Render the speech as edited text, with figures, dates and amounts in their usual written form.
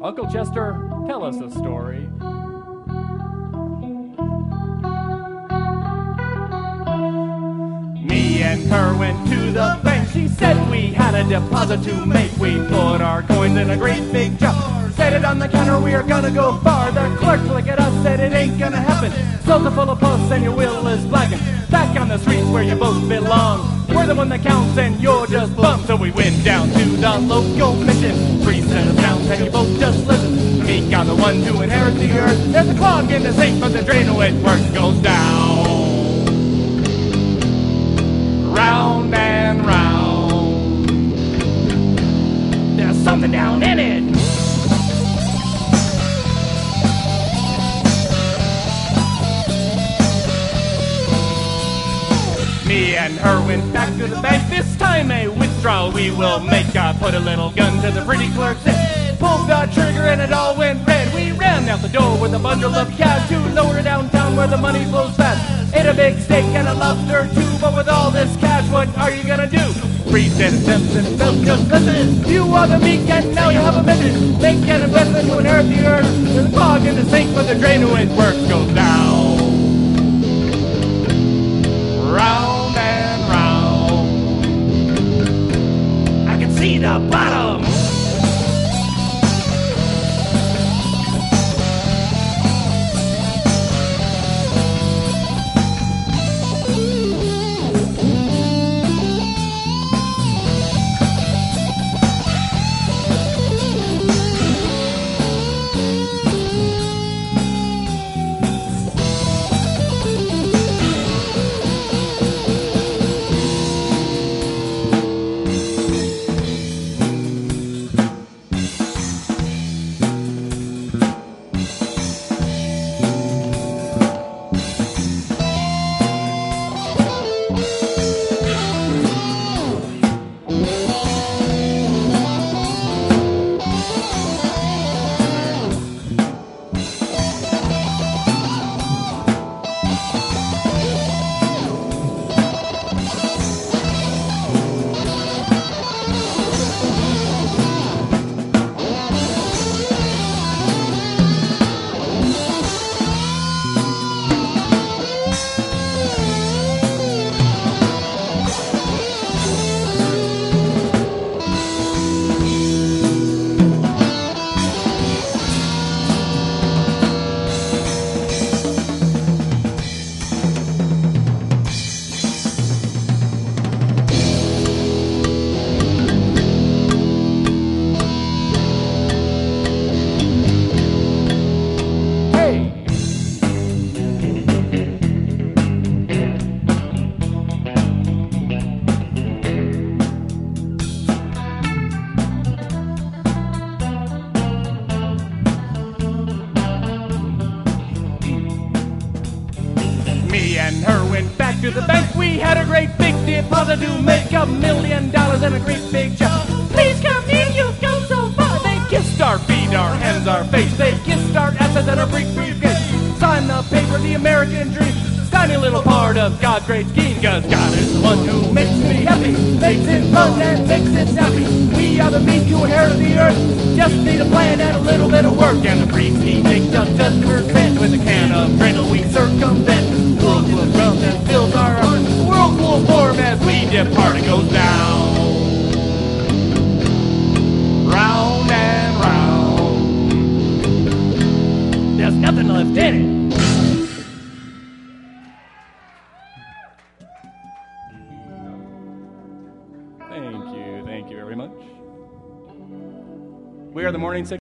Uncle Chester, tell us a story. Me and her went to the bank. She said we had a deposit to make. We put our coins in a great big jar. Set it on the counter, we are gonna go far. The clerk looked at us, said it ain't gonna happen. Sold full of puss and your will is blackened. Back on the streets where you both belong. We're the one that counts and you're just bum. So we went down to the local mission. 3 set of sounds and you both just listen. Meek on the one to inherit the earth. There's a clog in the sink, but the drain away work goes down. Round and round. There's something down in it. Me and her went back to the bank. This time a withdrawal we will make. I put a little gun to the pretty clerk's head. Pulled the trigger and it all went red. We ran out the door with a bundle of cash to lower downtown where the money flows fast. Ate a big steak and a lobster too. But with all this cash, what are you gonna do? 3 set of cents and felt just listen. You are the meek and now you have a mission. Make an investment to inherit the earth. There's a clog in the sink but the drain away work goes down. Round and round. I can see the bottom. Me and her went back to the bank. We had a great big deposit to make. $1 million and a great big job. Please come in, you've gone so far. They kissed our feet, our hands, our face. They kissed our assets and our briefcase. Sign the paper, the American dream. Tiny little part of God's great scheme. Cause God is the one who makes me happy, makes it fun and makes it snappy. We are the meek who inherit the earth. Just need a plan and a little bit of work. And the priest he makes us just percent. With a can of dreidel we circumvent. Whirlpool drums and fills our heart. Whirlpool form as we depart. It goes down. Round and round. There's nothing left in it. Thank you very much. We are the Morning Sickness.